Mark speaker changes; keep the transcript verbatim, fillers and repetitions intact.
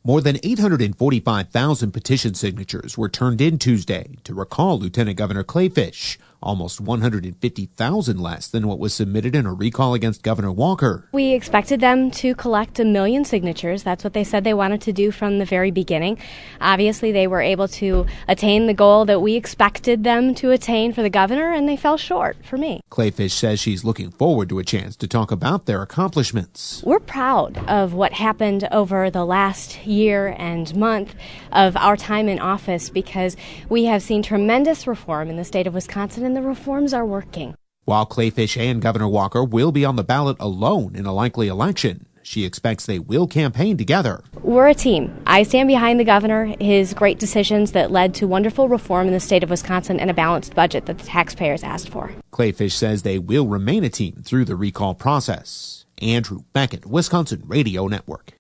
Speaker 1: More than eight hundred forty-five thousand petition signatures were turned in Tuesday to recall Lieutenant Governor Clay Fish, almost one hundred fifty thousand less than what was submitted in a recall against Governor Walker.
Speaker 2: We expected them to collect a million signatures. That's what they said they wanted to do from the very beginning. Obviously, they were able to attain the goal that we expected them to attain for the governor, and they fell short for me.
Speaker 1: Clay Fish says she's looking forward to a chance to talk about their accomplishments.
Speaker 2: We're proud of what happened over the last year and month of our time in office because we have seen tremendous reform in the state of Wisconsin, and the reforms are working.
Speaker 1: While Clay Fish and Governor Walker will be on the ballot alone in a likely election, she expects they will campaign together.
Speaker 2: We're a team. I stand behind the governor, his great decisions that led to wonderful reform in the state of Wisconsin and a balanced budget that the taxpayers asked for.
Speaker 1: Clay Fish says they will remain a team through the recall process. Andrew Beckett, Wisconsin Radio Network.